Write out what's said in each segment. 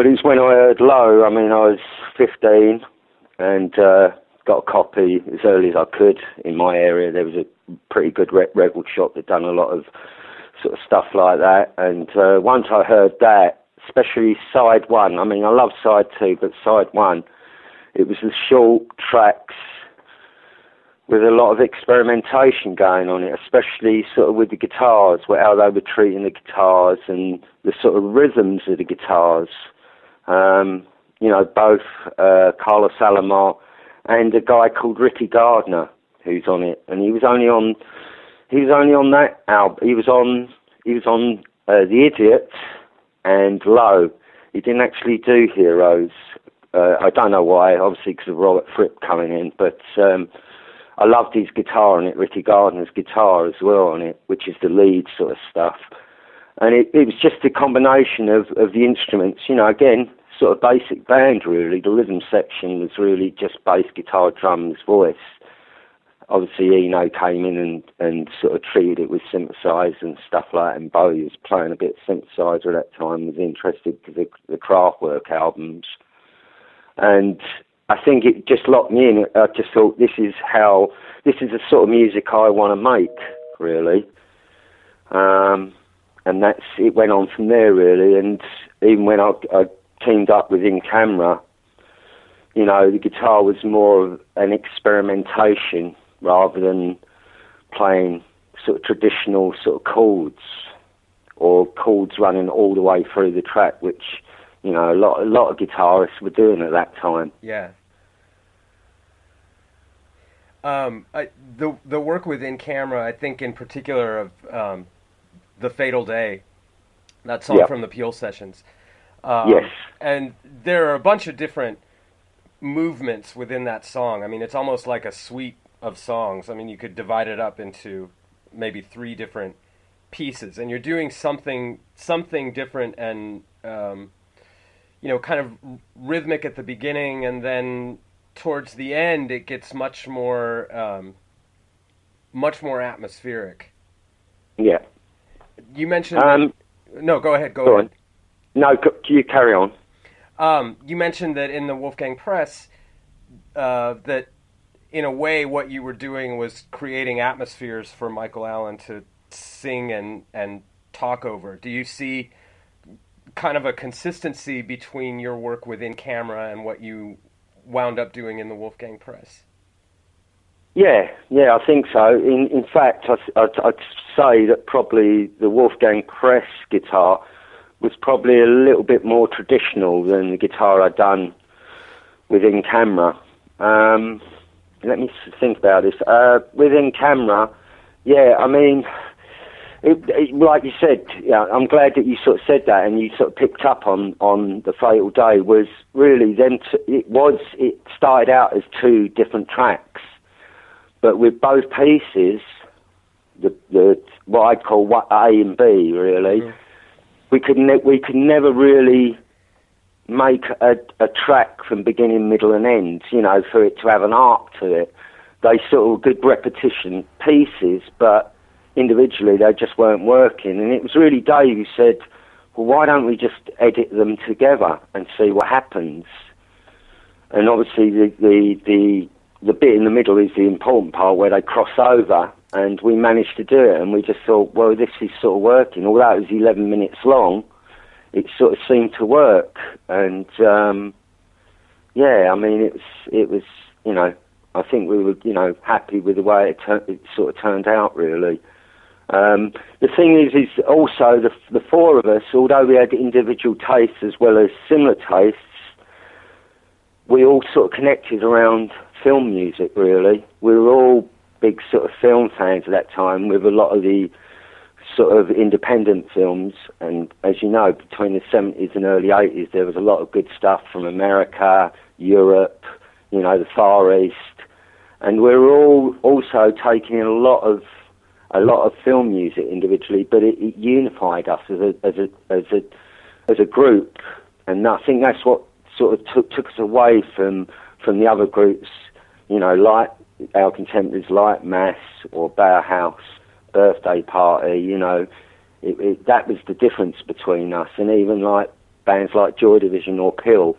But it was when I heard Low. I mean, I was 15 and got a copy as early as I could in my area. There was a pretty good record shop that done a lot of sort of stuff like that. And once I heard that, especially side one, I mean, I love side two, but side one, it was the short tracks with a lot of experimentation going on it, especially sort of with the guitars, how they were treating the guitars and the sort of rhythms of the guitars. You know, both Carlos Alomar and a guy called Ricky Gardner who's on it, and he was only on that album. He was on The Idiot and Low. He didn't actually do Heroes. I don't know why, obviously because of Robert Fripp coming in, but I loved his guitar on it, Ricky Gardner's guitar as well on it, which is the lead sort of stuff. And it was just a combination of the instruments, you know, again, sort of basic band really. The rhythm section was really just bass, guitar, drums, voice. Obviously Eno came in and sort of treated it with synthesizers and stuff like that, and Bowie was playing a bit of synthesizer at that time, was interested because of the Kraftwerk albums. And I think it just locked me in. I just thought, this is the sort of music I want to make, really. And it went on from there, really. And even when I teamed up with In Camera, you know, the guitar was more of an experimentation rather than playing sort of traditional sort of chords or chords running all the way through the track, which, you know, a lot of guitarists were doing at that time. Yeah. The work with In Camera, I think in particular of The Fatal Day, that song from the Peel Sessions. Yes. And there are a bunch of different movements within that song. I mean, it's almost like a suite of songs. I mean, you could divide it up into maybe 3 different pieces, and you're doing something different and you know, kind of rhythmic at the beginning, and then towards the end it gets much more atmospheric. Yeah. You mentioned no, go ahead. Go ahead. No, you carry on. You mentioned that in the Wolfgang Press, that in a way what you were doing was creating atmospheres for Michael Allen to sing and talk over. Do you see kind of a consistency between your work with In Camera and what you wound up doing in the Wolfgang Press? Yeah, I think so. In fact, I'd say that probably the Wolfgang Press guitar was probably a little bit more traditional than the guitar I'd done with In Camera. Let me think about this. With In Camera, yeah, I mean, like you said, yeah, I'm glad that you sort of said that and you sort of picked up on The Fatal Day. Was really then it started out as 2 different tracks, but with both pieces, the what I'd call A and B, really. Mm-hmm. We could never really make a track from beginning, middle, and end, you know, for it to have an arc to it. They sort of good repetition pieces, but individually they just weren't working. And it was really Dave who said, well, why don't we just edit them together and see what happens? And obviously the bit in the middle is the important part where they cross over, and we managed to do it, and we just thought, well, this is sort of working. Although it was 11 minutes long, it sort of seemed to work. And yeah, I mean, it was, you know, I think we were, you know, happy with the way it sort of turned out, really. The thing is also the 4 of us, although we had individual tastes as well as similar tastes, we all sort of connected around film music, really. We were all big sort of film fans at that time, with a lot of the sort of independent films. And as you know, between the 70s and early 80s, there was a lot of good stuff from America, Europe, you know, the Far East. And we were all also taking in a lot of film music individually, but it unified us as a group. And I think that's what sort of took us away from the other groups, you know, like our contemporaries, like Mass or Bauhaus, Birthday Party. You know, that was the difference between us. And even like bands like Joy Division or Pill.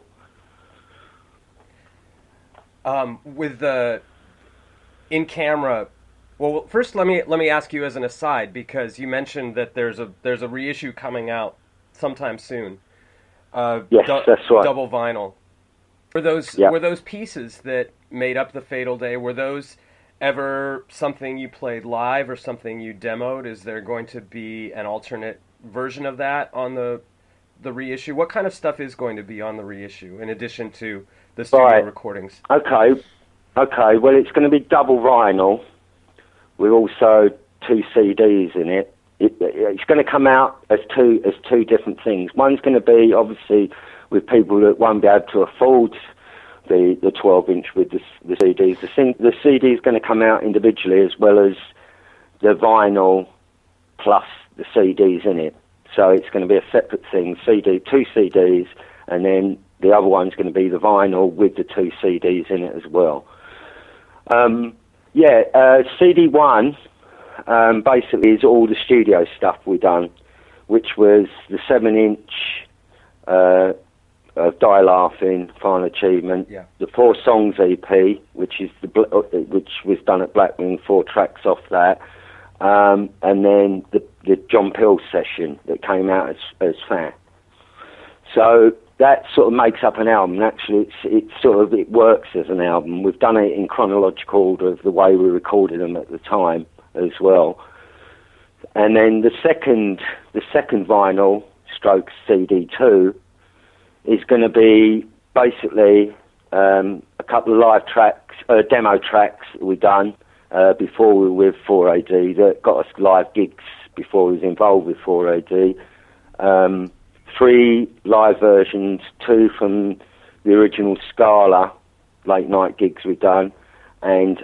With the in camera, well, first let me ask you as an aside, because you mentioned that there's a reissue coming out sometime soon. Yes, that's right. Double vinyl. Were those pieces that made up the Fatal Day? Were those ever something you played live or something you demoed? Is there going to be an alternate version of that on the reissue? What kind of stuff is going to be on the reissue in addition to the studio recordings? Okay. Well, it's going to be double vinyl with also 2 CDs in it. It's going to come out as two different things. One's going to be obviously with people that won't be able to afford the 12-inch with the CDs. The CD is going to come out individually as well as the vinyl plus the CDs in it. So it's going to be a separate thing, 2 CDs, and then the other one's going to be the vinyl with the 2 CDs in it as well. CD1 basically is all the studio stuff we done, which was the 7-inch of Die Laughing, Final Achievement, the 4 songs EP, which was done at Blackwing, 4 tracks off that, and then the John Peel session that came out as Fan. So that sort of makes up an album. Actually, it works as an album. We've done it in chronological order of the way we recorded them at the time as well. And then the second vinyl stroke CD2 is going to be basically a couple of live tracks, demo tracks that we done before we were with 4AD that got us live gigs before we was involved with 4AD. 3 live versions, 2 from the original Scala late night gigs we've done, and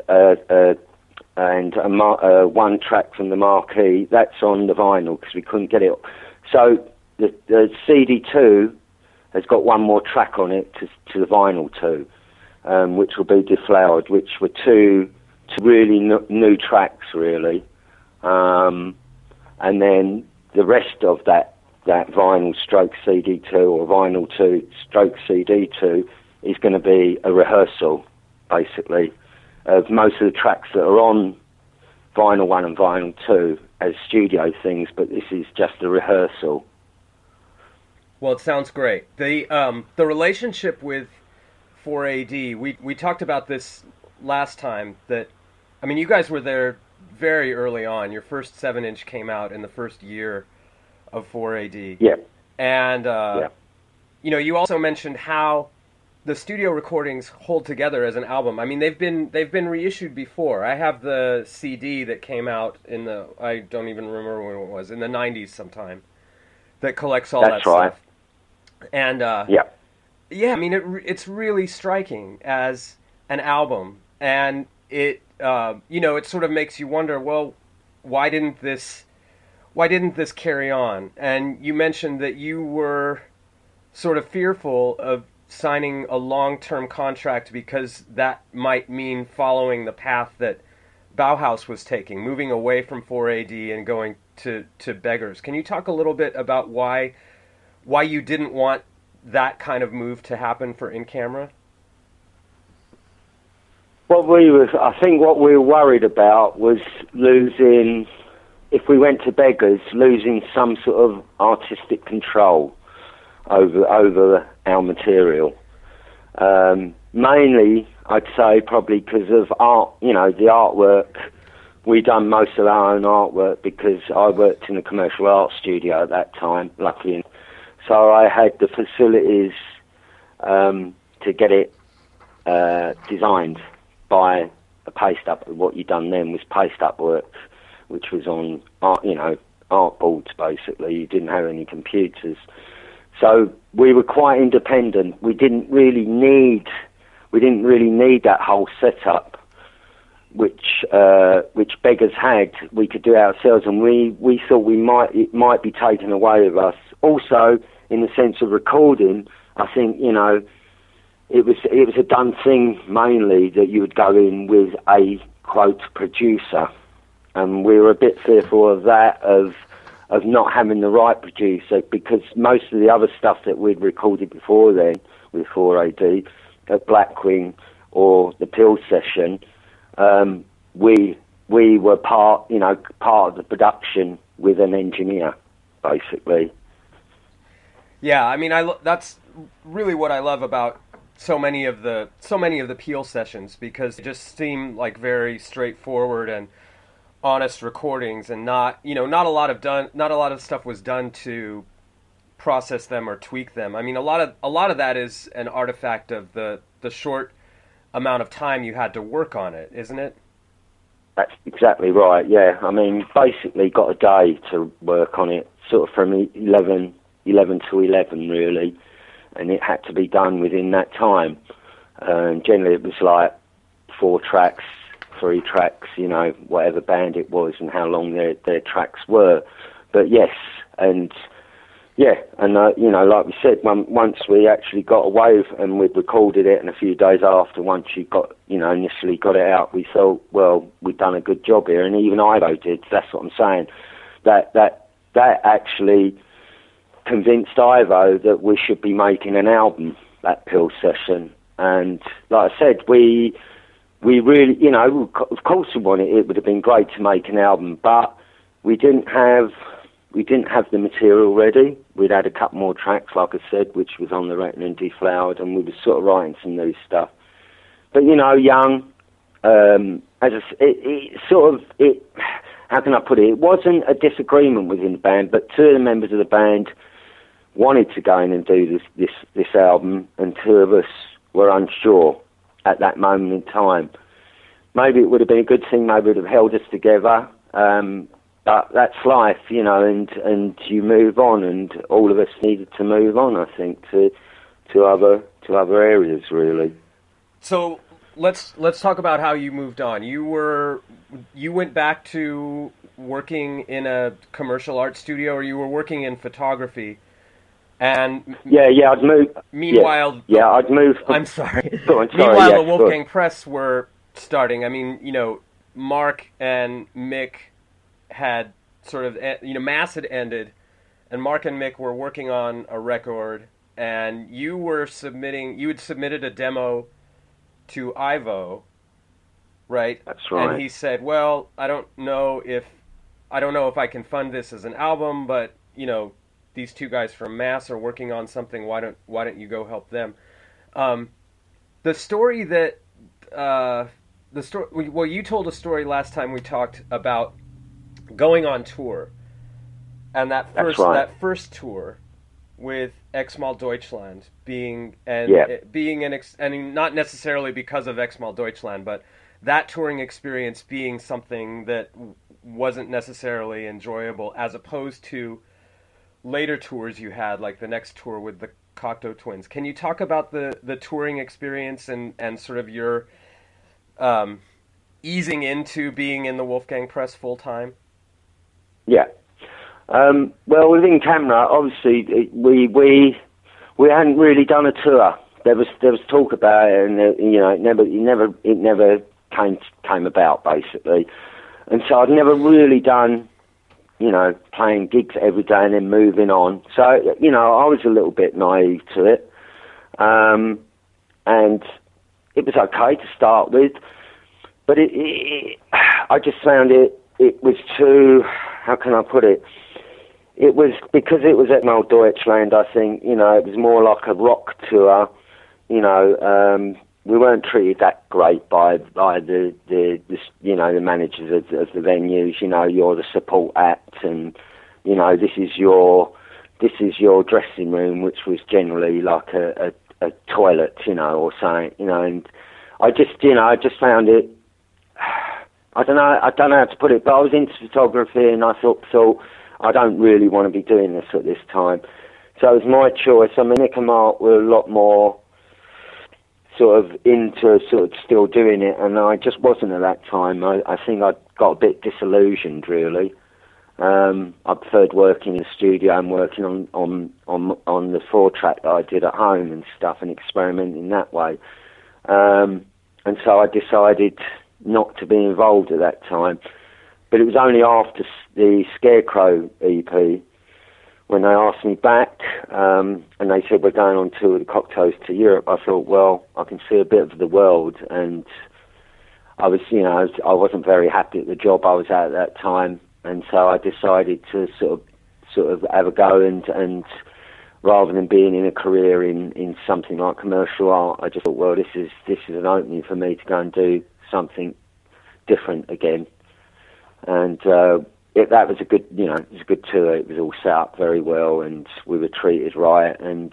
1 track from the Marquee. That's on the vinyl because we couldn't get it. So the CD2 has got 1 more track on it to the vinyl too, which will be Deflowered, which were 2 really new tracks really, and then the rest of that vinyl stroke CD2 or vinyl 2 stroke CD2 is going to be a rehearsal basically of most of the tracks that are on vinyl 1 and vinyl 2 as studio things, but this is just a rehearsal. Well, it sounds great. The relationship with 4AD, we talked about this last time, that, I mean, you guys were there very early on. Your first 7-inch came out in the first year of 4AD. Yeah. And, you know, you also mentioned how the studio recordings hold together as an album. I mean, they've been reissued before. I have the CD that came out I don't even remember when it was, in the 90s sometime, that collects all that right. stuff. And, I mean, it's really striking as an album. And it, you know, it sort of makes you wonder, well, why didn't this carry on? And you mentioned that you were sort of fearful of signing a long-term contract because that might mean following the path that Bauhaus was taking, moving away from 4AD and going to Beggars. Can you talk a little bit about why you didn't want that kind of move to happen for In Camera? I think what we were worried about was losing, if we went to Beggars, losing some sort of artistic control over our material. Mainly, I'd say probably because of art, you know, the artwork. We done most of our own artwork because I worked in a commercial art studio at that time, luckily. So I had the facilities to get it designed by a paste-up. What you done then was paste-up work, which was on art, you know, art boards basically. You didn't have any computers. So we were quite independent. We didn't really need that whole setup, which Beggars had. We could do it ourselves, and we thought it might be taken away with us. Also, in the sense of recording, I think, you know, it was a done thing mainly that you would go in with a quote producer, and we were a bit fearful of that, of of not having the right producer, because most of the other stuff that we'd recorded before then with 4AD at Blackwing or the Peel Session, we were part of the production with an engineer, basically. Yeah, I mean, that's really what I love about so many of the Peel sessions, because they just seem like very straightforward and honest recordings, and not a lot of stuff was done to process them or tweak them. I mean, a lot of that is an artifact of the short amount of time you had to work on it, isn't it? That's exactly right. Yeah, I mean, basically got a day to work on it, sort of from 11 to 11 really, and it had to be done within that time. And generally it was like 4 tracks, 3 tracks, whatever band it was and how long their tracks were. But yes, and like we said, once we actually got away and we'd recorded it, and a few days after, once you got, initially got it out, we thought, well, we've done a good job here, and even Ivo did. That's what I'm saying. That actually convinced Ivo that we should be making an album, that Peel Session. And like I said, we really, of course we wanted it. It would have been great to make an album, but we didn't have the material ready. We'd had a couple more tracks, like I said, which was on the record and Deflowered, and we were sort of writing some new stuff. But young, how can I put it? It wasn't a disagreement within the band, but 2 of the members of the band wanted to go in and do this album, and 2 of us were unsure at that moment in time. Maybe it would have been a good thing, maybe it would have held us together, but that's life, and you move on, and all of us needed to move on, I think, to other areas, really. So let's talk about how you moved on. You went back to working in a commercial art studio, or you were working in photography. And I'd moved. Meanwhile, I'd moved. I'm sorry. Meanwhile, the Wolfgang Press were starting. I mean, Mark and Mick had sort of, Mass had ended, and Mark and Mick were working on a record, and you had submitted a demo to Ivo, right? That's right. And he said, "Well, I don't know if I can fund this as an album, but these 2 guys from Mass are working on something. Why don't you go help them?" The story that you told a story last time we talked about going on tour, and that first tour with Exmal Deutschland being not necessarily because of Exmal Deutschland, but that touring experience being something that wasn't necessarily enjoyable, as opposed to later tours you had, like the next tour with the Cocteau Twins. Can you talk about the touring experience and sort of your easing into being in the Wolfgang Press full time? Yeah. Well, within Camera, obviously, we hadn't really done a tour. There was talk about it, and it never came about, basically. And so I'd never really done, playing gigs every day and then moving on. So, I was a little bit naive to it. And it was okay to start with, but I just found it was too, how can I put it? It was, because it was Exmal Deutschland, I think, it was more like a rock tour, we weren't treated that great by the managers of the venues. You're the support act, and this is your dressing room, which was generally like a toilet, or something, and I just found it. I don't know how to put it, but I was into photography, and I thought I don't really want to be doing this at this time. So it was my choice. I mean, Nick and Mark were a lot more sort of into sort of still doing it, and I just wasn't at that time. I think I got a bit disillusioned, really. I preferred working in the studio and working on the 4-track that I did at home and stuff, and experimenting that way. And so I decided not to be involved at that time. But it was only after the Scarecrow EP when they asked me back, and they said, we're going on tour with the Cocktails to Europe. I thought, well, I can see a bit of the world, and I was, I wasn't very happy at the job I was at that time, and so I decided to sort of have a go, and rather than being in a career in something like commercial art, I just thought, well, this is an opening for me to go and do something different again. And that was a good, it was a good tour. It was all set up very well, and we were treated right. And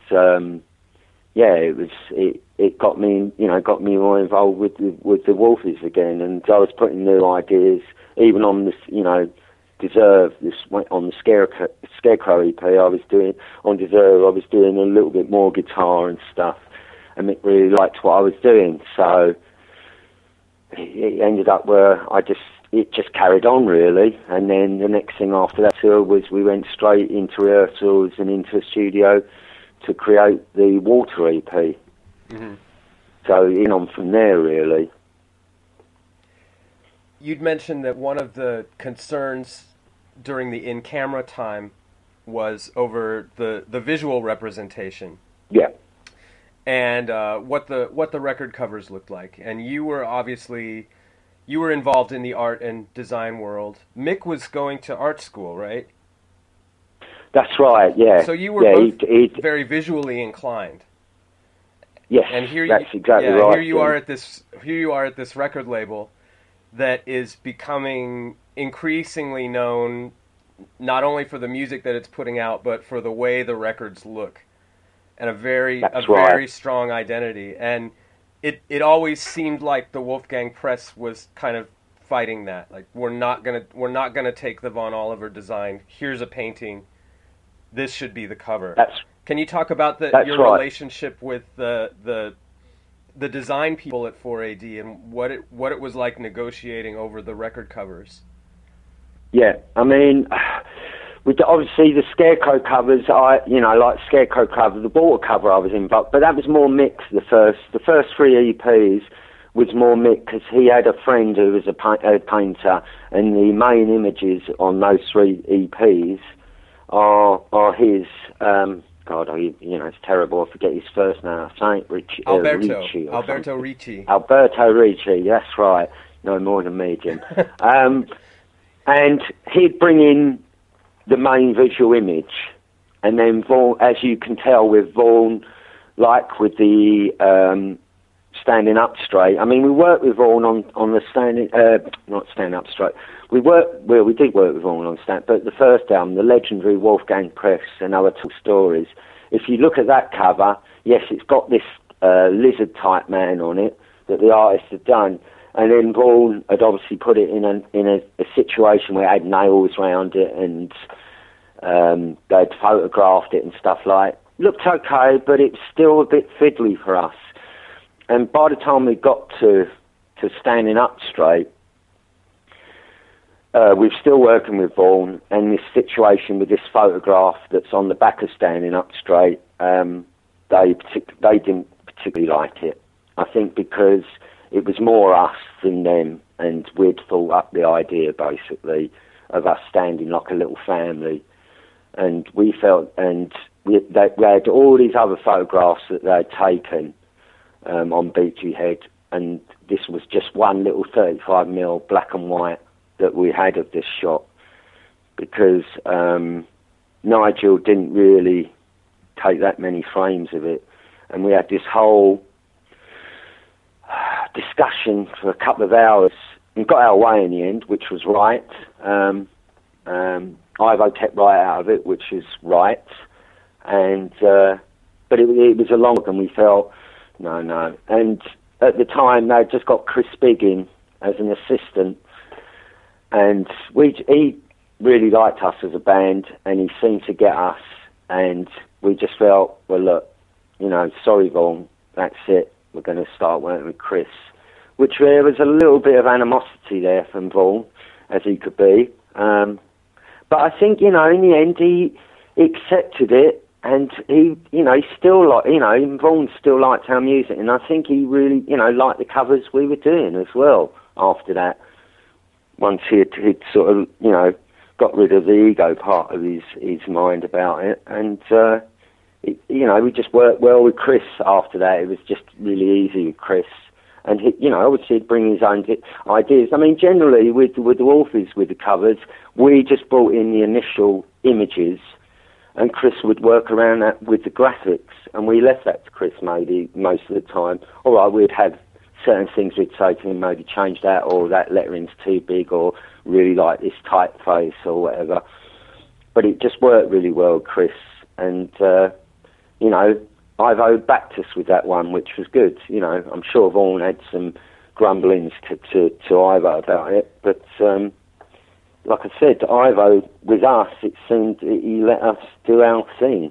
it got me, more involved with the Wolfies again. And I was putting new ideas, even on this, Deserve. This went on the Scarecrow EP. I was doing on Deserve. I was doing a little bit more guitar and stuff, and Mick really liked what I was doing. So it ended up where it just carried on really. And then the next thing after that tour was we went straight into rehearsals and into a studio to create the Water EP. Mm-hmm. So on from there really. You'd mentioned that one of the concerns during the in-camera time was over the visual representation. Yeah. And what the record covers looked like. And you were involved in the art and design world. Mick was going to art school, right? That's right, yeah. So you were both very visually inclined. Yes, and that's exactly right. Here you are at this record label that is becoming increasingly known not only for the music that it's putting out, but for the way the records look, and a very strong identity. And it always seemed like the Wolfgang Press was kind of fighting that. Like, we're not gonna take the Von Oliver design. Here's a painting. This should be the cover. Can you talk about your relationship with the design people at 4AD and what it was like negotiating over the record covers? Yeah, I mean, obviously the Scarecrow covers, like Scarecrow cover, the Water cover I was involved, but that was more Mick. The first three EPs was more Mick because he had a friend who was a painter, and the main images on those three EPs are his. God, it's terrible. I forget his first name. Saint Ricci. Alberto Ricci. Alberto Ricci. That's right. No more than me, Jim. And he'd bring in the main visual image, and then Vaughan, as you can tell with Vaughan, like with the Standing Up Straight. I mean, we worked with Vaughan on the not Stand Up Straight. We did work with Vaughan on Stand, but the first album, the legendary Wolfgang Press and Other Tall Stories. If you look at that cover, yes, it's got this lizard type man on it that the artist had done. And then Vaughan had obviously put it in a situation where it had nails around it, and they'd photographed it and stuff like. Looked okay, but it's still a bit fiddly for us. And by the time we got to Standing Up Straight, we're still working with Vaughan, and this situation with this photograph that's on the back of Standing Up Straight, they didn't particularly like it. I think because it was more us than them, and we'd thought up the idea, basically, of us standing like a little family. And we felt, and we had all these other photographs that they'd taken on Beachy Head, and this was just one little 35mm black and white that we had of this shot, because Nigel didn't really take that many frames of it, and we had this whole discussion for a couple of hours and got our way in the end, which was right. Ivo kept right out of it, which is right, and but it was a long look, and we felt no. And at the time they'd just got Chris Bigg in as an assistant, and he really liked us as a band, and he seemed to get us, and we just felt, well, look, sorry Vaughan, that's it, we're going to start working with Chris, which there was a little bit of animosity there from Vaughan, as he could be, but I think, in the end he accepted it, and he still Vaughan still liked our music, and I think he really, liked the covers we were doing as well after that. once he'd sort of, you know, got rid of the ego part of his mind about it, and you know, we just worked well with Chris after that. It was just really easy with Chris, and he, you know, obviously he'd bring his own ideas. I mean, generally with the Wolfies, with the covers, we just brought in the initial images, and Chris would work around that with the graphics, and we left that to Chris maybe most of the time. All right, we'd have certain things we'd say to him, maybe change that, or that lettering's too big, or really like this typeface or whatever. But it just worked really well, Chris. And, you know, Ivo backed us with that one, which was good. You know, I'm sure Vaughan had some grumblings to Ivo about it. But, like I said, Ivo, with us, it seemed he let us do our thing.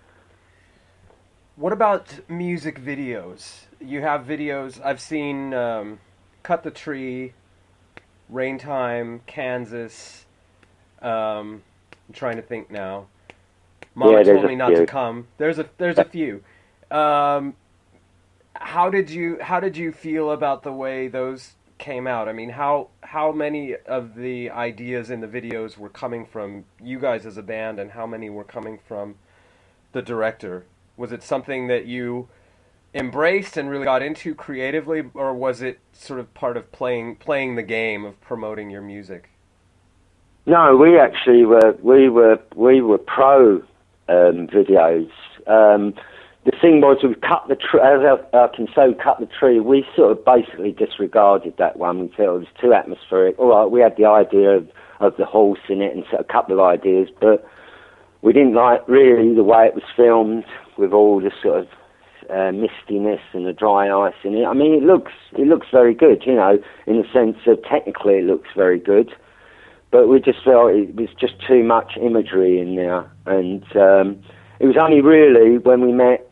What about music videos? You have videos, I've seen Cut the Tree, Rain Time, Kansas. I'm trying to think now. Mama Told Me Not to Come. There's a few. How did you feel about the way those came out? I mean, how many of the ideas in the videos were coming from you guys as a band, and how many were coming from the director? Was it something that you embraced and really got into creatively, or was it sort of part of playing the game of promoting your music? No, we actually were pro videos. The thing was, we cut the tree. As I can say, we cut the tree. We sort of basically disregarded that one. We felt it was too atmospheric. All right, we had the idea of the horse in it and a couple of ideas, but we didn't like really the way it was filmed with all the sort of mistiness and the dry ice in it. I mean, it looks very good, you know, in the sense of technically it looks very good, but we just felt it was just too much imagery in there. And it was only really when we met,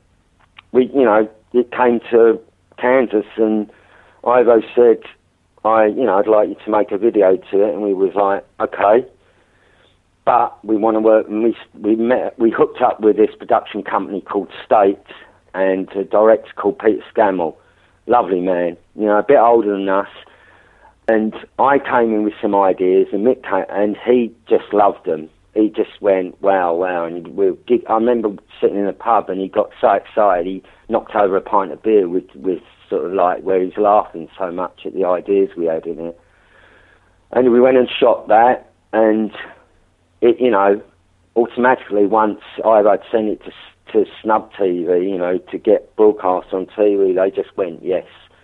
it came to Kansas, and Ivo said, I'd like you to make a video to it, and we was like, okay. But we want to work, and we hooked up with this production company called State, and a director called Peter Scammell. Lovely man, you know, a bit older than us. And I came in with some ideas, and Mick came, and he just loved them. He just went, wow. And I remember sitting in a pub, and he got so excited, he knocked over a pint of beer with sort of like where he's laughing so much at the ideas we had in it. And we went and shot that, and it, you know, automatically once I'd sent it to Snub TV, you know, to get broadcast on TV, they just went yes.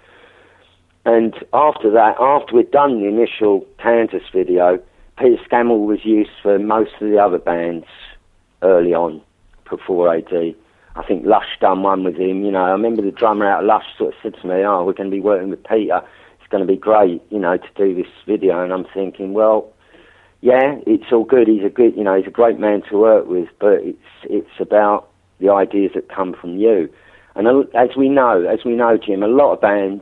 And after that, after we'd done the initial Kansas video, Peter Scammell was used for most of the other bands early on, before AD. I think Lush done one with him, you know. I remember the drummer out of Lush sort of said to me, we're going to be working with Peter. It's going to be great, you know, to do this video. And I'm thinking, well, yeah, it's all good. He's a great man to work with, but it's about the ideas that come from you. And as we know, Jim, a lot of bands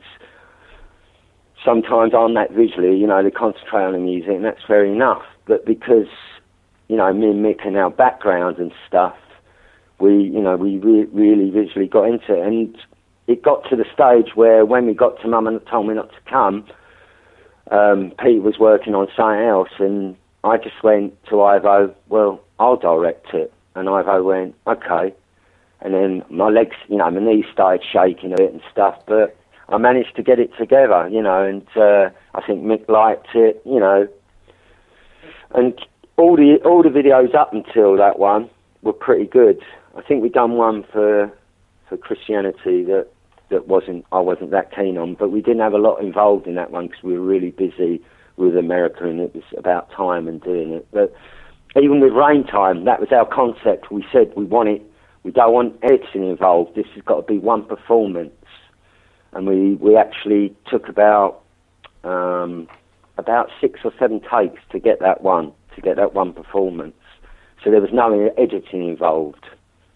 sometimes aren't that visually, you know, they concentrate on the music, and that's fair enough. But because, you know, me and Mick and our background and stuff, we really visually got into it. And it got to the stage where when we got to Mama Told Me Not to Come, Pete was working on something else, and I just went to Ivo, well, I'll direct it. And Ivo went, okay. And then my legs, you know, my knees started shaking a bit and stuff, but I managed to get it together, you know, and I think Mick liked it, you know. And all the videos up until that one were pretty good. I think we'd done one for Christianity that I wasn't that keen on, but we didn't have a lot involved in that one because we were really busy with America, and it was about time and doing it. But even with Rain Time, that was our concept. We said we don't want editing involved. This has got to be one performance. And we actually took about 6 or 7 takes to get that one performance. So there was no editing involved.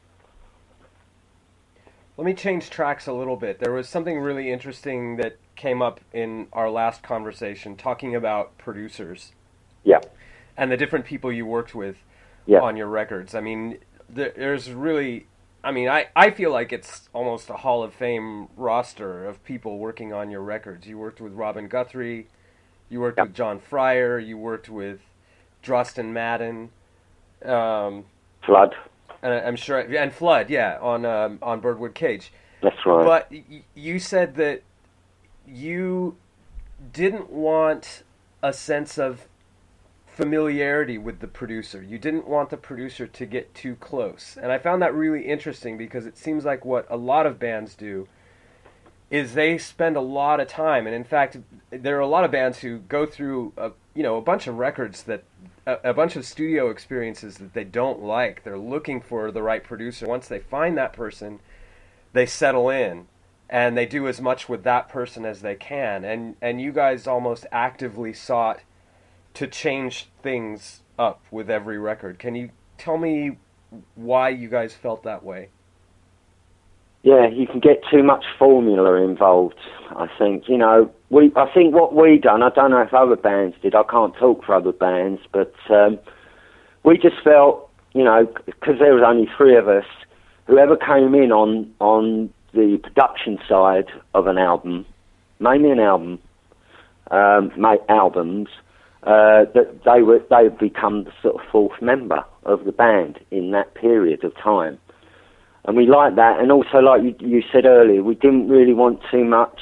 Let me change tracks a little bit. There was something really interesting that came up in our last conversation, talking about producers. Yeah. And the different people you worked with on your records. I mean, there's really... I mean, I feel like it's almost a Hall of Fame roster of people working on your records. You worked with Robin Guthrie, You worked Yep. with John Fryer. You worked with Drostin Madden. Um, Flood. and I'm sure, and Flood, yeah, on Birdwood Cage. That's right. But you said that you didn't want a sense of familiarity with the producer. You didn't want the producer to get too close. And I found that really interesting because it seems like what a lot of bands do is they spend a lot of time, and in fact there are a lot of bands who go through a bunch of records that a bunch of studio experiences that they don't like. They're looking for the right producer. Once they find that person, they settle in and they do as much with that person as they can. And you guys almost actively sought to change things up with every record. Can you tell me why you guys felt that way? Yeah, you can get too much formula involved, I think. I think what we done, I don't know if other bands did, I can't talk for other bands, but we just felt, because there was only three of us, whoever came in on the production side of an album, mainly an album, albums, that they would become the sort of fourth member of the band in that period of time. And we liked that, and also, like you said earlier, we didn't really want too much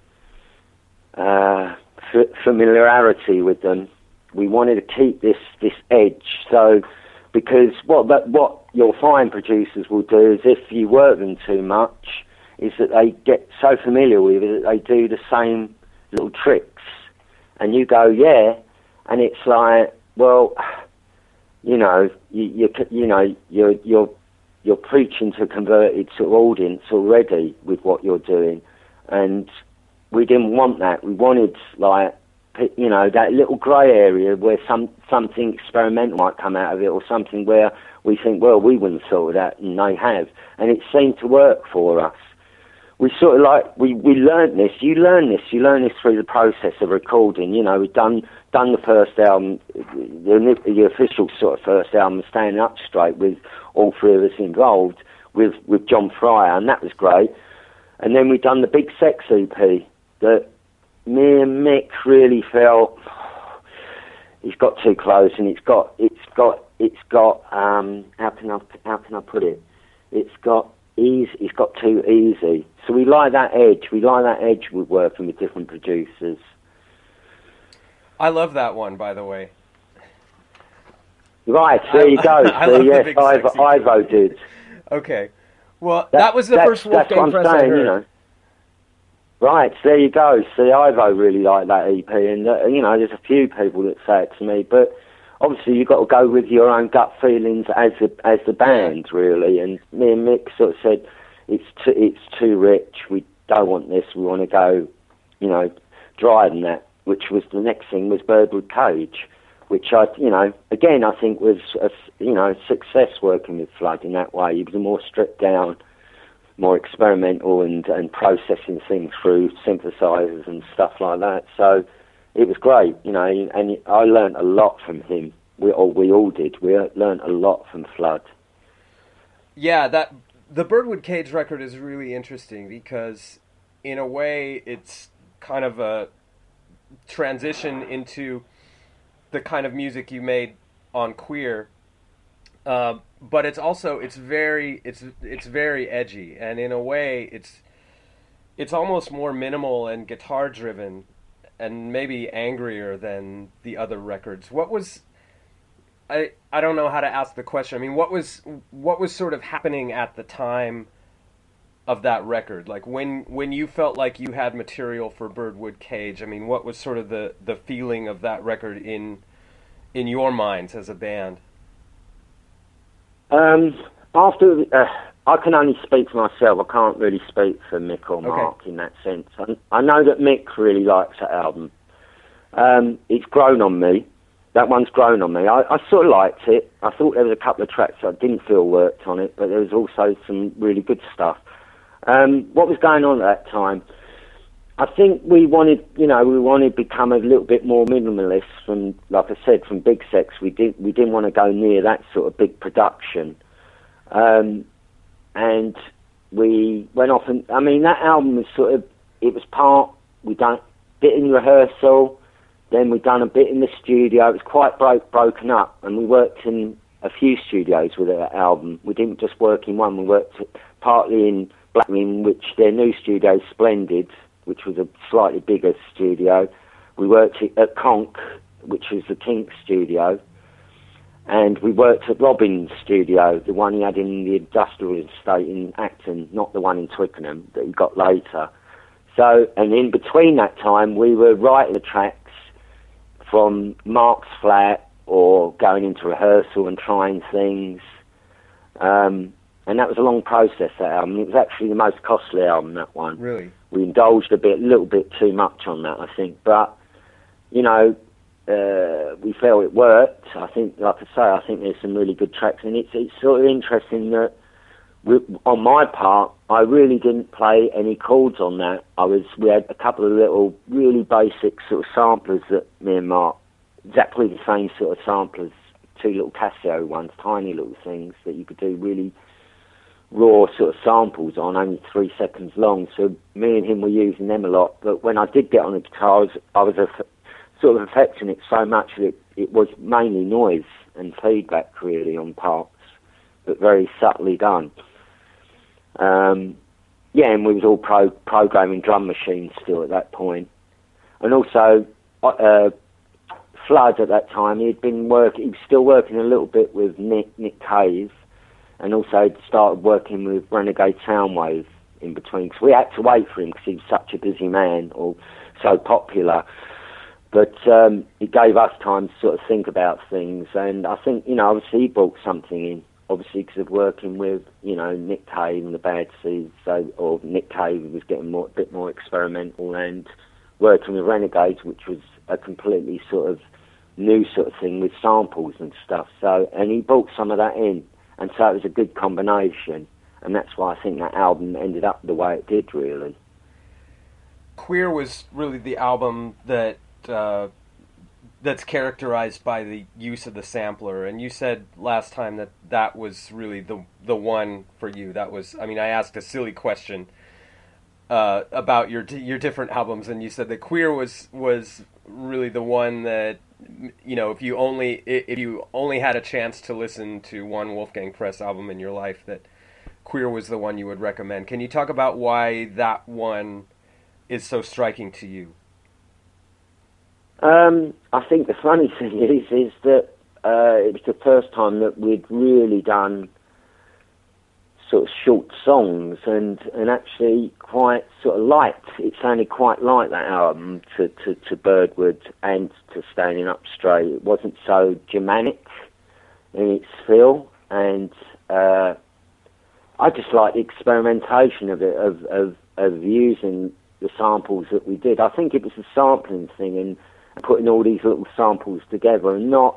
familiarity with them. We wanted to keep this edge. So, because what you'll find producers will do is, if you work them too much, is that they get so familiar with it that they do the same little tricks, and you go, yeah, and it's like, well, you're preaching to a converted sort of audience already with what you're doing, and we didn't want that. We wanted, that little grey area where something experimental might come out of it, or something where we think, well, we wouldn't have thought of that, and they have, and it seemed to work for us. We sort of we learnt this. You learn this through the process of recording. We've done the first album, the official sort of first album, Standing Up Straight, with all three of us involved, with John Fryer, and that was great. And then we've done the Big Sex EP that me and Mick really felt it's got too close, and it's got how can I put it? It's got too easy. So we like that edge. We like that edge with working with different producers. I love that one, by the way. Right, there you go. So, yes, Ivo did. Okay. Well, that was the first Wolfgang Press I heard. Right, so there you go. See, Ivo really liked that EP, and there's a few people that say it to me, but obviously you've got to go with your own gut feelings as the band, really. And me and Mick sort of said, it's too rich. We don't want this. We want to go, drier than that. Which was the next thing was Birdwood Cage, which I think was a success working with Flood in that way. He was a more stripped down, more experimental, and processing things through synthesizers and stuff like that. So it was great, and I learnt a lot from him. We all did. We learnt a lot from Flood. Yeah, the Birdwood Cage record is really interesting because, in a way, it's kind of a transition into the kind of music you made on Queer, but it's very edgy, and in a way, it's almost more minimal and guitar driven, and maybe angrier than the other records. What was I don't know how to ask the question. I mean, what was sort of happening at the time of that record? Like when you felt like you had material for Birdwood Cage, I mean, what was sort of the feeling of that record in your minds as a band? After I can only speak for myself. I can't really speak for Mick or Mark in that sense. I know that Mick really likes that album. It's grown on me. That one's grown on me. I sort of liked it. I thought there was a couple of tracks I didn't feel worked on it, but there was also some really good stuff. What was going on at that time? I think we wanted to become a little bit more minimalist from, like I said, from Big Sex. We didn't want to go near that sort of big production. And we went off that album was it was part, we done bit in rehearsal, then we done a bit in the studio. It was quite broken up, and we worked in a few studios with that album. We didn't just work in one. We worked partly in Blackburn, which their new studio, Splendid, which was a slightly bigger studio. We worked at Conk, which was the Kinks studio. And we worked at Robin's studio, the one he had in the industrial estate in Acton, not the one in Twickenham that he got later. So, and in between that time, we were writing the tracks from Mark's flat or going into rehearsal and trying things. And that was a long process, that album. It was actually the most costly album, that one. Really? We indulged a little bit too much on that, I think. But, you know, we felt it worked. I think, like I say, I think there's some really good tracks, and it's sort of interesting that on my part, I really didn't play any chords on that. We had a couple of little really basic sort of samplers that me and Mark, exactly the same sort of samplers, 2 little Casio ones, tiny little things that you could do really raw sort of samples on, only 3 seconds long. So me and him were using them a lot. But when I did get on the guitar, I was sort of affecting it so much that it was mainly noise and feedback really on parts, but very subtly done. Yeah, and we was all programming drum machines still at that point. And also, Flood at that time, he was still working a little bit with Nick Cave, and also he'd started working with Renegade Soundwave in between, because we had to wait for him because he was such a busy man, or so popular. But it gave us time to sort of think about things, and I think, you know, obviously he brought something in, obviously because of working with, you know, Nick Cave and the Bad Seeds, or Nick Cave was getting a bit more experimental, and working with Renegades, which was a completely sort of new sort of thing with samples and stuff. So, and he brought some of that in, and so it was a good combination, and that's why I think that album ended up the way it did, really. Queer was really the album that that's characterized by the use of the sampler, and you said last time that was really the one for you. That was, I mean, I asked a silly question about your different albums, and you said that Queer was really the one that, you know, if you only had a chance to listen to one Wolfgang Press album in your life, that Queer was the one you would recommend. Can you talk about why that one is so striking to you? I think the funny thing is that it was the first time that we'd really done sort of short songs and actually quite sort of light. It sounded quite light, that album, to Birdwood and to Standing Up Straight. It wasn't so Germanic in its feel, and I just like the experimentation of it, of using the samples that we did. I think it was a sampling thing and putting all these little samples together, and not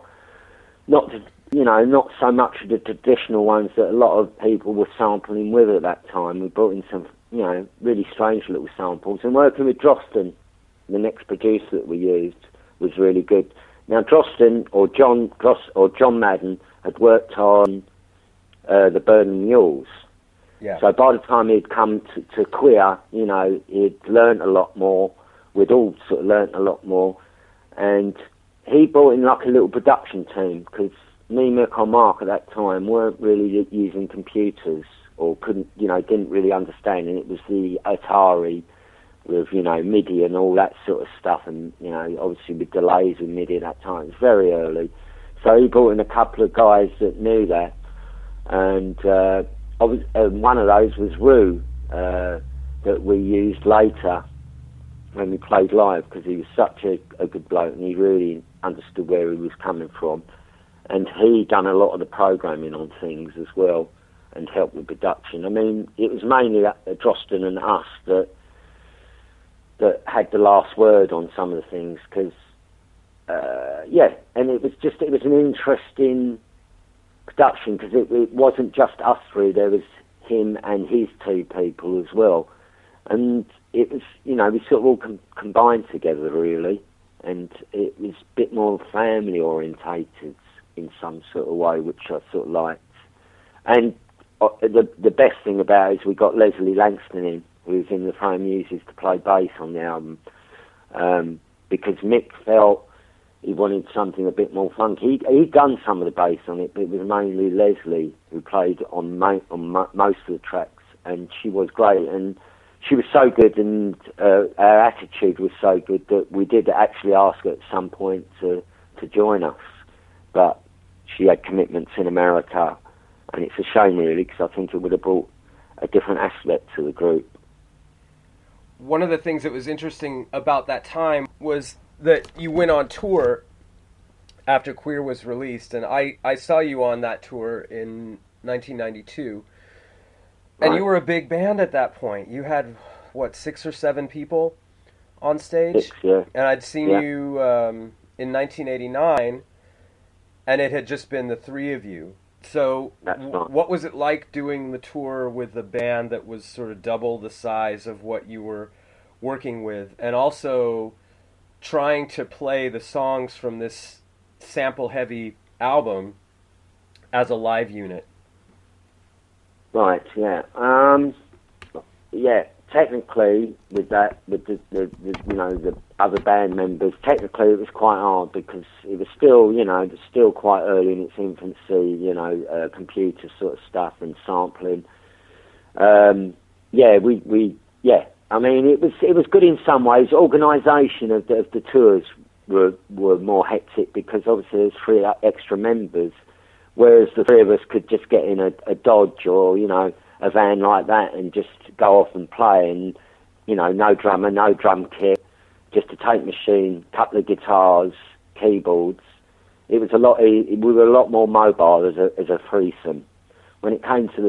so much of the traditional ones that a lot of people were sampling with at that time. We brought in some, you know, really strange little samples, and working with Drosten, the next producer that we used, was really good. Now Drosten or John Madden had worked on the Burning Mules. Yeah. So by the time he'd come to Queer, you know, he'd learnt a lot more. We'd all sort of learnt a lot more. And he brought in like a little production team, because me, Mick, and Mark at that time weren't really using computers, or didn't really understand. And it was the Atari with, you know, MIDI and all that sort of stuff. And, you know, obviously with delays with MIDI at that time, it was very early. So he brought in a couple of guys that knew that. And one of those was Rue, that we used later when we played live, because he was such a good bloke and he really understood where he was coming from. And he done a lot of the programming on things as well and helped with production. I mean, it was mainly Drosten and us that had the last word on some of the things, because, and it was an interesting production, because it wasn't just us three, there was him and his 2 people as well. And it was, you know, we sort of all combined together, really, and it was a bit more family orientated in some sort of way, which I sort of liked. And the best thing about it is we got Leslie Langston in, who was in the Frame Muses, to play bass on the album, because Mick felt he wanted something a bit more funky. He'd done some of the bass on it, but it was mainly Leslie who played on most of the tracks, and she was great, and she was so good, and our attitude was so good that we did actually ask her at some point to join us, but she had commitments in America, and it's a shame really, because I think it would have brought a different aspect to the group. One of the things that was interesting about that time was that you went on tour after Queer was released, and I saw you on that tour in 1992. And Right. you were a big band at that point. You had, what, 6 or 7 people on stage? 6, yeah. And I'd seen Yeah. you in 1989, and it had just been the 3 of you. So That's right. what was it like doing the tour with a band that was sort of double the size of what you were working with, and also trying to play the songs from this sample-heavy album as a live unit? Right, yeah. Yeah, technically, with the the other band members, technically it was quite hard because it was still, it was still quite early in its infancy, computer sort of stuff and sampling. I mean, it was good in some ways. Organisation of the tours were more hectic because obviously there's 3 extra members, whereas the 3 of us could just get in a Dodge or, a van like that and just go off and play, and, no drummer, no drum kit, just a tape machine, couple of guitars, keyboards. It was we were a lot more mobile as a threesome. When it came to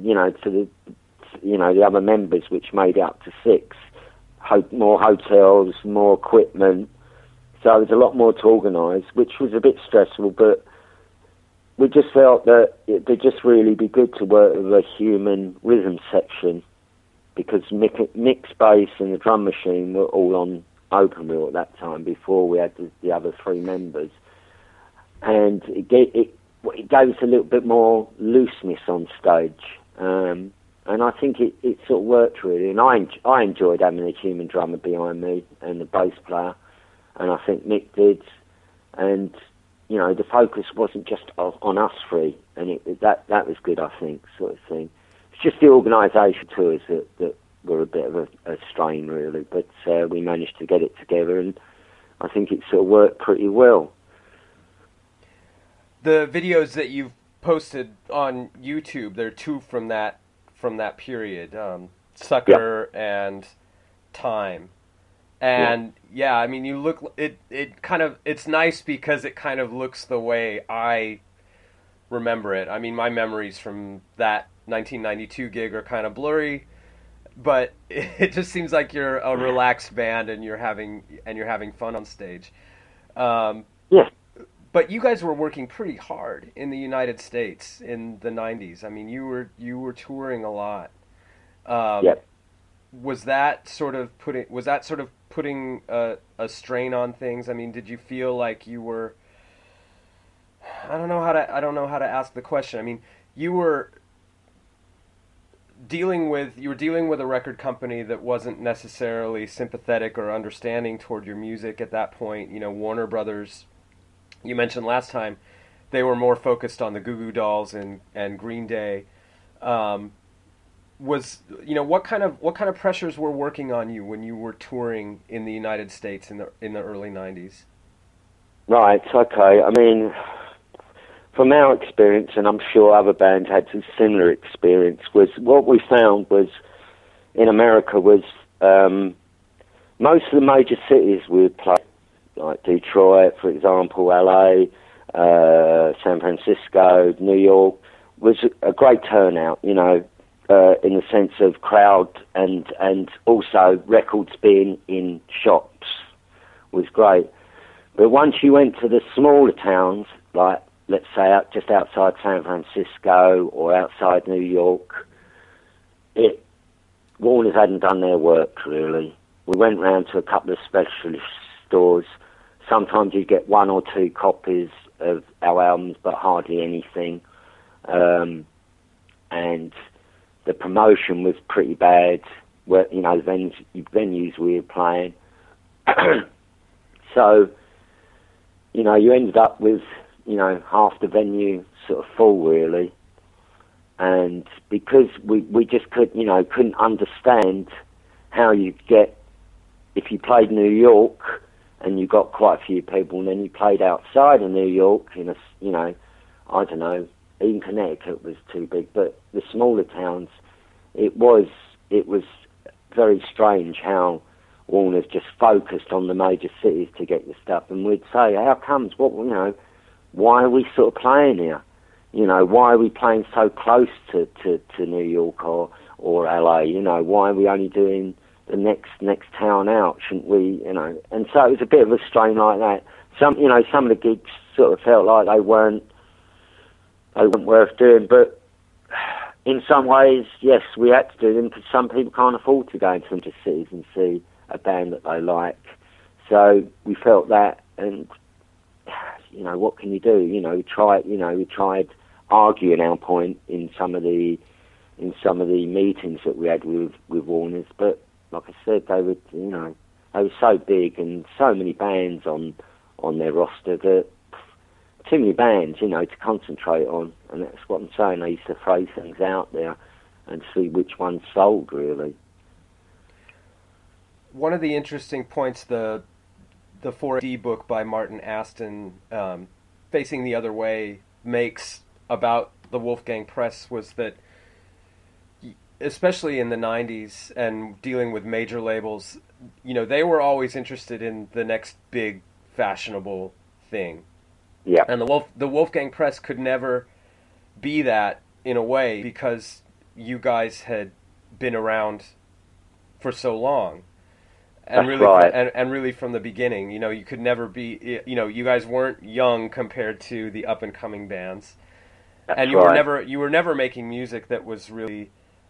the other members, which made up to 6, more hotels, more equipment, so it was a lot more to organise, which was a bit stressful, but we just felt that it'd just really be good to work with a human rhythm section, because Mick's bass and the drum machine were all on open wheel at that time before we had the other 3 members, and it gave us a little bit more looseness on stage, and I think it sort of worked really, and I enjoyed having a human drummer behind me and the bass player, and I think Mick did, and the focus wasn't just on us 3, and that was good, I think, sort of thing. It's just the organisation tours that were a bit of a strain, really, but we managed to get it together, and I think it sort of worked pretty well. The videos that you've posted on YouTube, there are 2 from that period, Sucker and Time. And I mean, you look, it's nice because it kind of looks the way I remember it. I mean, my memories from that 1992 gig are kind of blurry, but it just seems like you're a relaxed band and you're having fun on stage. But you guys were working pretty hard in the United States in the 90s. I mean, you were touring a lot. Was that sort of putting a strain on things? I mean, did you feel like you were, I don't know how to ask the question. I mean, you were dealing with a record company that wasn't necessarily sympathetic or understanding toward your music at that point. Warner Brothers, you mentioned last time, they were more focused on the Goo Goo Dolls and Green Day. What kind of pressures were working on you when you were touring in the United States in the early 90s? Right, okay. I mean, from our experience, and I'm sure other bands had some similar experience, was what we found was in America was most of the major cities we would play, like Detroit, for example, LA, San Francisco, New York, was a great turnout, in the sense of crowd and also records being in shops was great. But once you went to the smaller towns, like, let's say, just outside San Francisco or outside New York, Warners hadn't done their work, really. We went round to a couple of specialist stores. Sometimes you'd get 1 or 2 copies of our albums, but hardly anything. And the promotion was pretty bad, venues, venues we were playing. So, you ended up with, half the venue sort of full, really. And because we just couldn't understand how you'd get, if you played New York and you got quite a few people, and then you played outside of New York in I don't know, even Connecticut was too big, but the smaller towns, it was very strange how Warner's just focused on the major cities to get your stuff. And we'd say, how comes, why are we sort of playing here? Why are we playing so close to New York or LA? Why are we only doing the next town out? Shouldn't we, And so it was a bit of a strain like that. Some of the gigs sort of felt like they weren't worth doing, but in some ways, yes, we had to do them because some people can't afford to go into major cities and see a band that they like. So we felt that, and what can you do? We tried arguing our point in some of the meetings that we had with Warner's, but like I said, they were so big and so many bands on their roster that too many bands, to concentrate on, and that's what I'm saying. They used to throw things out there and see which ones sold, really. One of the interesting points the 4D book by Martin Aston, Facing the Other Way, makes about the Wolfgang Press was that, especially in the 90s and dealing with major labels, they were always interested in the next big fashionable thing. Yeah. And the Wolfgang Press could never be that in a way because you guys had been around for so long. And That's really, right. and really from the beginning, you could never be, you guys weren't young compared to the up and coming bands. That's and right. you were never making music that was really,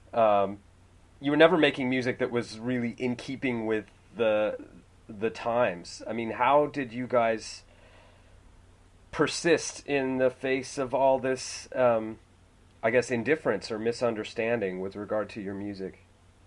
in keeping with the times. I mean, how did you guys persist in the face of all this, I guess, indifference or misunderstanding with regard to your music?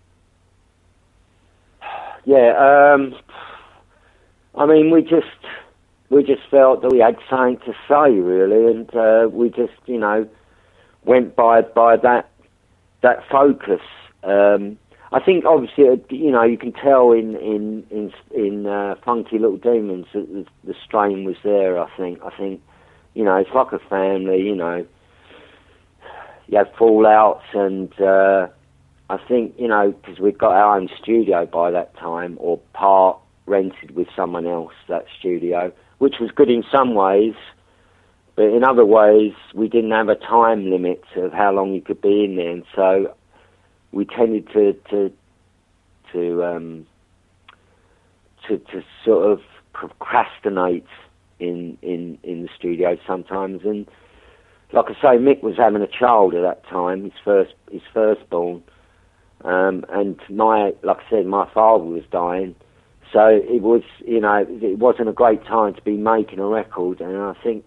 Yeah, I mean, we just felt that we had something to say, really, and we just, went by that focus. I think, obviously, you can tell in Funky Little Demons that the strain was there. I think, it's like a family. You have fallouts, and I think, because we'd got our own studio by that time, or part rented with someone else, that studio, which was good in some ways, but in other ways, we didn't have a time limit of how long you could be in there, and so we tended to sort of procrastinate in the studio sometimes. And like I say, Mick was having a child at that time, his firstborn. And like I said, my father was dying, so it was, it wasn't a great time to be making a record. And I think,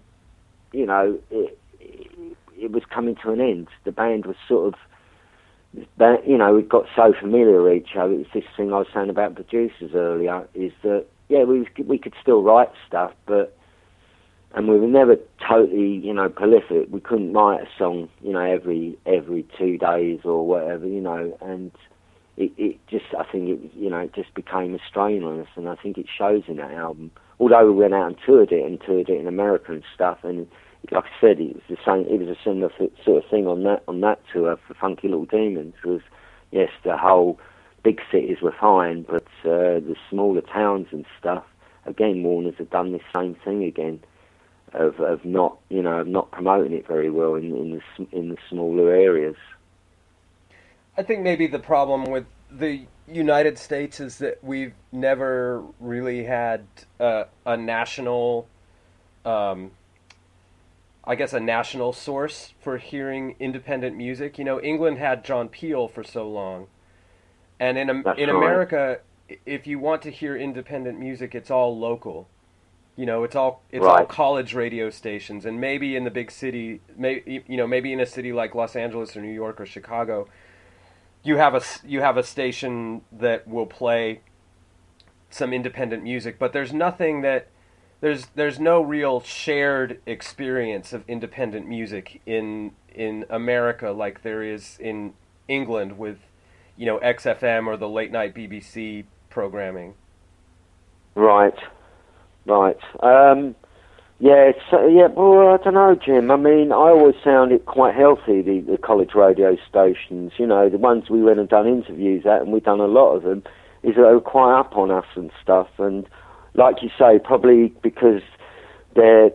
it was coming to an end. The band was sort of, we got so familiar with each other. It's this thing I was saying about producers earlier, is that we could still write stuff, and we were never totally, prolific. We couldn't write a song, every 2 days or whatever, and it just, I think it just became a strain on us, and I think it shows in that album. Although we went out and toured it in America and stuff, and like I said, it was the same. It was a similar sort of thing on that tour for Funky Little Demons. Was, yes, the whole big cities were fine, but the smaller towns and stuff, again, Warner's have done this same thing again. Of not promoting it very well in the smaller areas. I think maybe the problem with the United States is that we've never really had a national, a national source for hearing independent music. England had John Peel for so long, and in America, if you want to hear independent music, it's all local. It's all college radio stations, and maybe in the big city, maybe in a city like Los Angeles or New York or Chicago, you have a station that will play some independent music, but there's nothing that there's no real shared experience of independent music in America like there is in England with, XFM or the late night BBC programming. Right, right. Well, I don't know, Jim. I mean, I always found it quite healthy, the college radio stations, the ones we went and done interviews at, and we've done a lot of them, is that they were quite up on us and stuff, and like you say, probably because their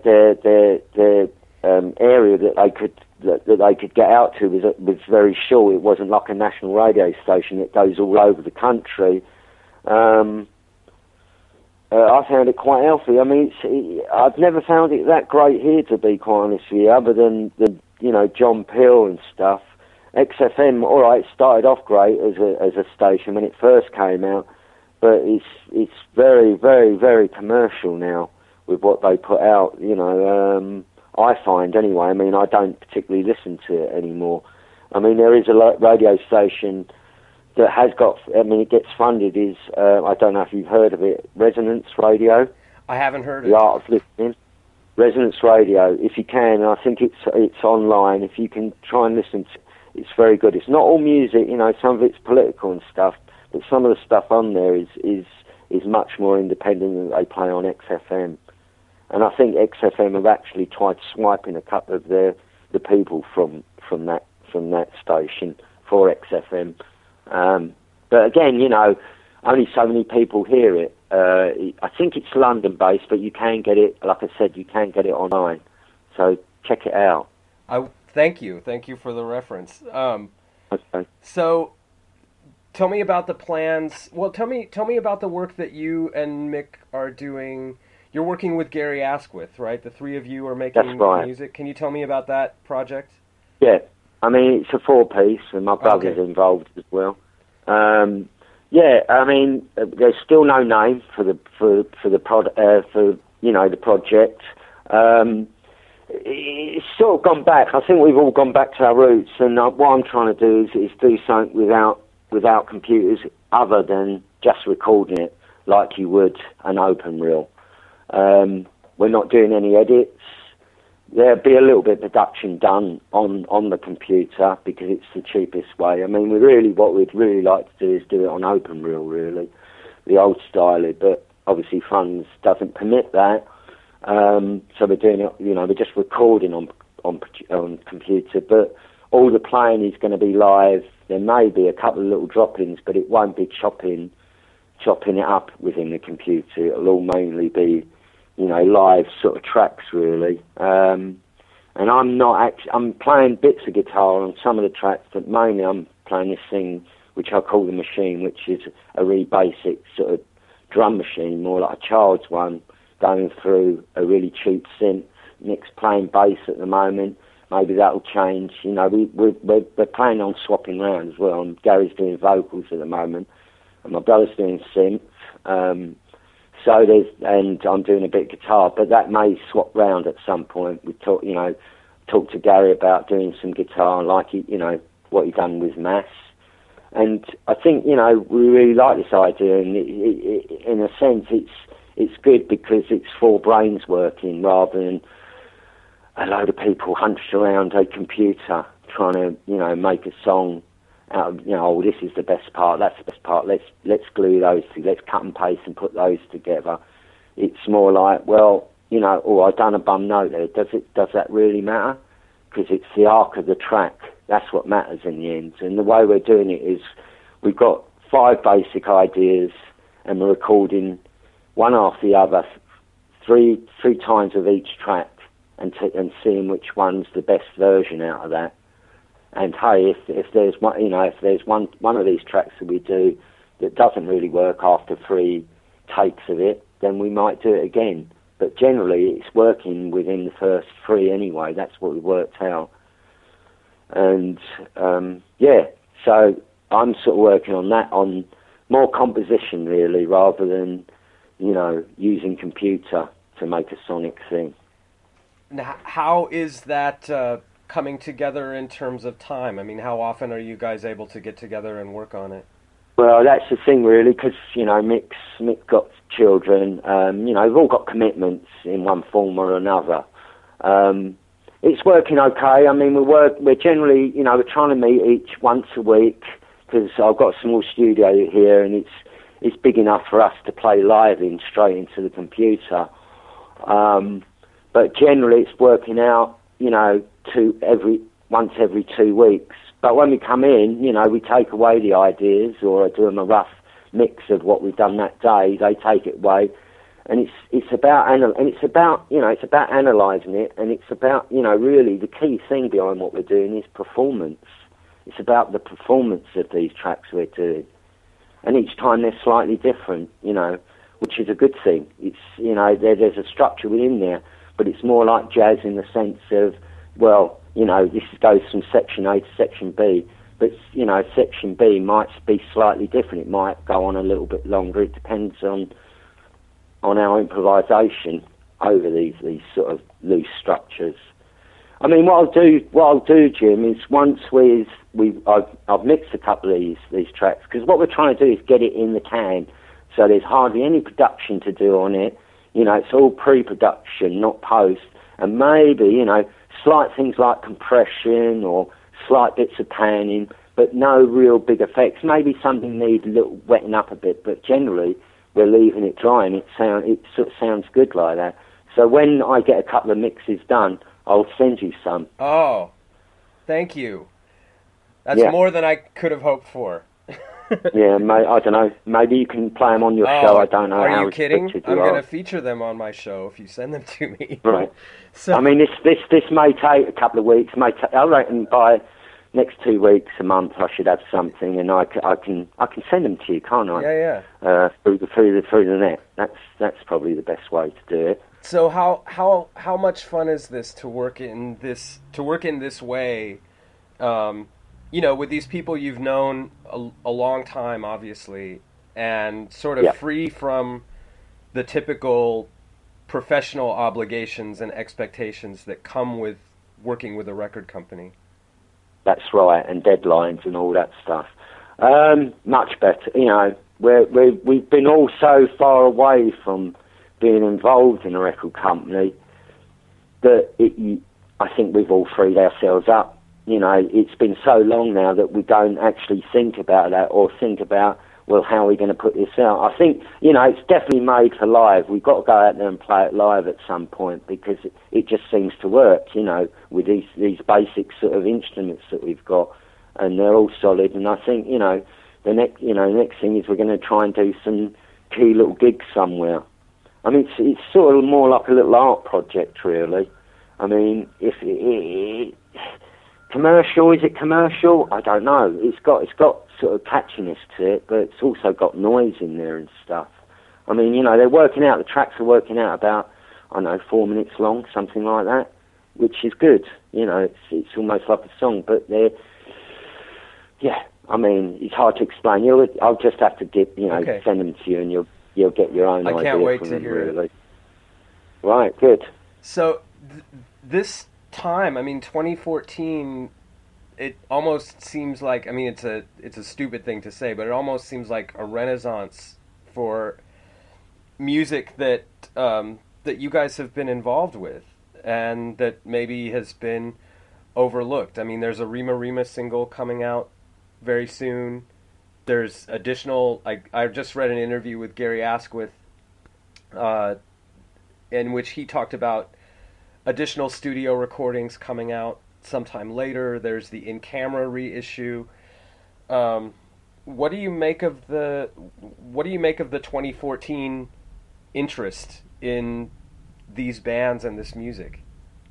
area that they could get out to was very short. It wasn't like a national radio station that goes all over the country. I found it quite healthy. I mean, I've never found it that great here, to be quite honest with you, other than John Peel and stuff. XFM, all right, started off great as a station when it first came out, but it's very, very, very commercial now with what they put out. I find anyway. I mean, I don't particularly listen to it anymore. I mean, there is a radio station that has got, it gets funded, is, I don't know if you've heard of it, Resonance Radio. I haven't heard of it. The Art of Listening. Resonance Radio, if you can, I think it's online, if you can try and listen to it, it's very good. It's not all music, some of it's political and stuff, but some of the stuff on there is much more independent than they play on XFM. And I think XFM have actually tried swiping a couple of the people from that station for XFM. But again, only so many people hear it. I think it's London-based, but you can get it, like I said, you can get it online. So check it out. Thank you for the reference. Okay. So, tell me about the plans. Well, tell me about the work that you and Mick are doing. You're working with Gary Asquith, right? The three of you are making music. Can you tell me about that project? Yeah. I mean, it's a 4-piece, and my brother's involved as well. There's still no name for the project. It's sort of gone back. I think we've all gone back to our roots, and what I'm trying to do is do something without computers, other than just recording it like you would an open reel. We're not doing any edits. There'll be a little bit of production done on the computer because it's the cheapest way. I mean, what we'd really like to do is do it on open reel, really, the old style. But obviously, funds doesn't permit that. So we're doing it. We're just recording on computer. But all the playing is going to be live. There may be a couple of little drop-ins, but it won't be chopping it up within the computer. It'll all mainly be live sort of tracks, really. And I'm playing bits of guitar on some of the tracks, but mainly I'm playing this thing which I call the machine, which is a really basic sort of drum machine, more like a child's one, going through a really cheap synth. Nick's playing bass at the moment. Maybe that'll change. We're planning on swapping around as well. And Gary's doing vocals at the moment, and my brother's doing synth. And I'm doing a bit of guitar, but that may swap round at some point. We talk to Gary about doing some guitar, like what he done with Mass. And I think we really like this idea, and in a sense, it's good because it's 4 brains working rather than a load of people hunched around a computer trying to make a song out of, this is the best part, that's the best part, let's glue those two, let's cut and paste and put those together. It's more like, I've done a bum note there. Does that really matter? Because it's the arc of the track. That's what matters in the end. And the way we're doing it is we've got 5 basic ideas, and we're recording one after the other, three times of each track, and seeing which one's the best version out of that. And hey, if there's one of these tracks that we do that doesn't really work after 3 takes of it, then we might do it again. But generally, it's working within the first 3 anyway. That's what we worked out. And so I'm sort of working on that, on more composition really, rather than using computer to make a sonic thing. Now, how is that coming together in terms of time? I mean, how often are you guys able to get together and work on it? Well, that's the thing, really, because Mick got children. We've all got commitments in one form or another. It's working okay. I mean, we're generally, we're trying to meet once a week, because I've got a small studio here, and it's big enough for us to play live in straight into the computer. But generally, it's working out, once every 2 weeks. But when we come in, we take away the ideas, or I do them a rough mix of what we've done that day. They take it away, and it's about analysing it, and it's about really the key thing behind what we're doing is performance. It's about the performance of these tracks we're doing, and each time they're slightly different, which is a good thing. It's there's a structure within there, but it's more like jazz in the sense of, well, this goes from section A to section B, but section B might be slightly different. It might go on a little bit longer. It depends on our improvisation over these sort of loose structures. I mean, what I'll do, Jim, is once I've mixed a couple of these tracks, because what we're trying to do is get it in the can, so there's hardly any production to do on it. It's all pre-production, not post, and maybe slight things like compression or slight bits of panning, but no real big effects. Maybe something needs a little wetting up a bit, but generally we're leaving it dry, and it sort of sounds good like that. So when I get a couple of mixes done, I'll send you some. Oh, thank you. That's more than I could have hoped for. Yeah, I don't know. Maybe you can play them on your show. I don't know. Are you kidding? I'm going to feature them on my show if you send them to me. Right. So, I mean, this may take a couple of weeks. I reckon by next 2 weeks, a month, I should have something, and I can send them to you, can't I? Yeah. Through the net. That's probably the best way to do it. So how much fun is this to work in this way? With these people you've known a long time, obviously, and sort of free from the typical professional obligations and expectations that come with working with a record company. That's right, and deadlines and all that stuff. Much better, we've been all so far away from being involved in a record company that I think we've all freed ourselves up. It's been so long now that we don't actually think about that or think about, well, how are we going to put this out? I think, it's definitely made for live. We've got to go out there and play it live at some point, because it just seems to work, with these basic sort of instruments that we've got, and they're all solid. And I think, the next thing is we're going to try and do some key little gigs somewhere. I mean, it's sort of more like a little art project, really. I mean, commercial, is it commercial? I don't know. It's got sort of catchiness to it, but it's also got noise in there and stuff. I mean, they're working out, the tracks are working out about, 4 minutes long, something like that, which is good. It's almost like a song, but I mean, it's hard to explain. I'll just have to send them to you, and you'll get your own idea. I can't wait from to them, hear really. it. Right, good. So this time, I mean, 2014, it almost seems like, I mean, it's a stupid thing to say, but it almost seems like a renaissance for music that you guys have been involved with, and that maybe has been overlooked. I mean, there's a Rima Rima single coming out very soon. There's additional, I just read an interview with Gary Asquith, in which he talked about additional studio recordings coming out sometime later. There's the in-camera reissue. What do you make of the 2014 interest in these bands and this music?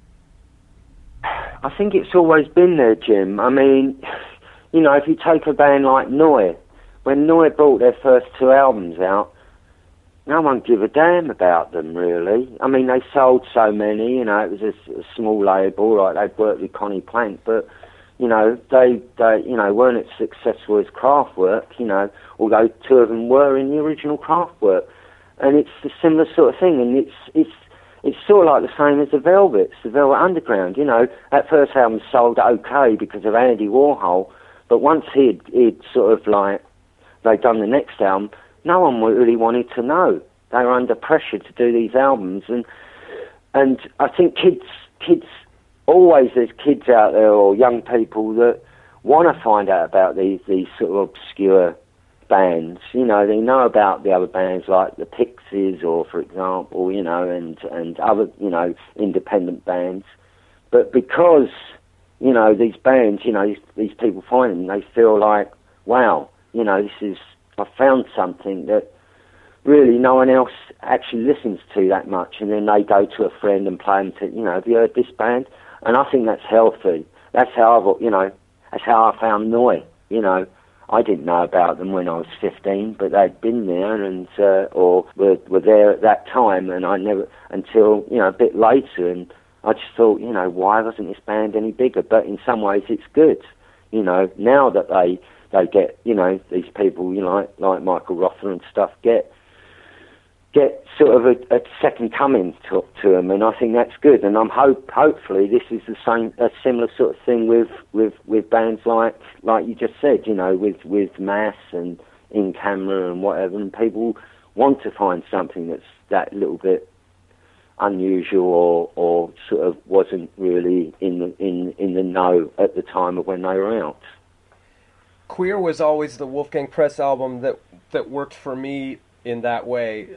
I think it's always been there, Jim. I mean, if you take a band like Neu, when Neu brought their first 2 albums out, no one gave a damn about them, really. I mean, they sold so many, it was a small label, like they'd worked with Connie Plank, but, they weren't as successful as Kraftwerk, although 2 of them were in the original Kraftwerk. And it's a similar sort of thing, and it's sort of like the same as the Velvets, the Velvet Underground, That first album sold okay because of Andy Warhol, but once he'd sort of like they done the next album, no one really wanted to know. They were under pressure to do these albums, and I think kids always, there's kids out there or young people that want to find out about these sort of obscure bands. You know, they know about the other bands like the Pixies, or for example, you know, and other, you know, independent bands. But because, you know, these bands, you know, these people find them, they feel like, wow, you know, I found something that really no one else actually listens to that much, and then they go to a friend and play them to, you know, have you heard this band? And I think that's healthy. That's how that's how I found Neu. You know, I didn't know about them when I was 15, but they'd been there and or were there at that time, and I never until, you know, a bit later, and I just thought, you know, why wasn't this band any bigger? But in some ways, it's good. You know, now that they get, you know, these people, you know, like Michael Rother and stuff, get sort of a second coming to them, and I think that's good. And I'm hopefully this is a similar sort of thing with bands like you just said, you know, with Mass and In Camera and whatever, and people want to find something that's that little bit unusual or sort of wasn't really in the know at the time of when they were out. Queer was always the Wolfgang Press album that worked for me in that way.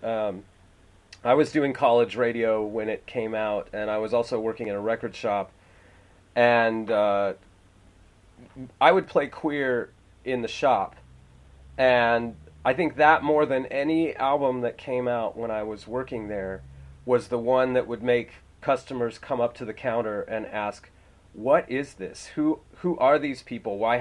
I was doing college radio when it came out, and I was also working in a record shop, and I would play Queer in the shop, and I think that more than any album that came out when I was working there was the one that would make customers come up to the counter and ask, what is this? Who are these people? Why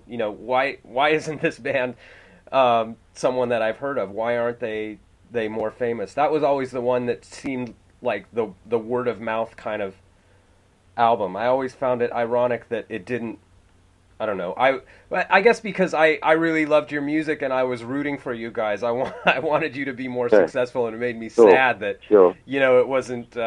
isn't this band someone that I've heard of? Why aren't they more famous? That was always the one that seemed like the word of mouth kind of album. I always found it ironic that it didn't. I don't know. I guess because I really loved your music and I was rooting for you guys. I wanted you to be more successful, and it made me sad that you know, it wasn't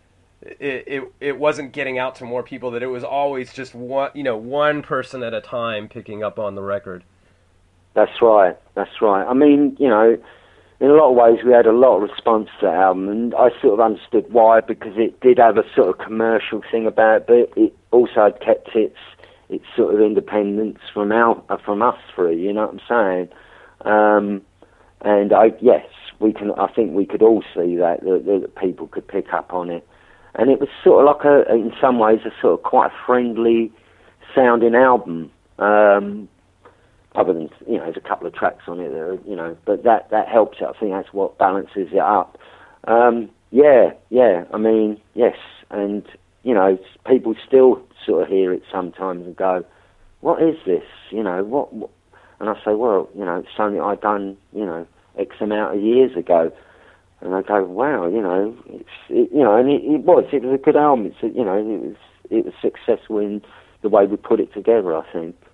it wasn't getting out to more people. That it was always just one person at a time picking up on the record. That's right. I mean, you know, in a lot of ways we had a lot of response to that album, and I sort of understood why, because it did have a sort of commercial thing about it, but it also had kept its sort of independence from us three, you know what I'm saying? And I think we could all see that people could pick up on it. And it was sort of like in some ways, a sort of quite a friendly sounding album. Other than, you know, there's a couple of tracks on it there, you know, but that helps it. I think that's what balances it up. I mean, yes, and, you know, people still sort of hear it sometimes and go, what is this? You know, what? And I say, well, you know, it's something I done, you know, X amount of years ago. And I go, wow, you know, and it was a good album. It was successful in the way we put it together, I think.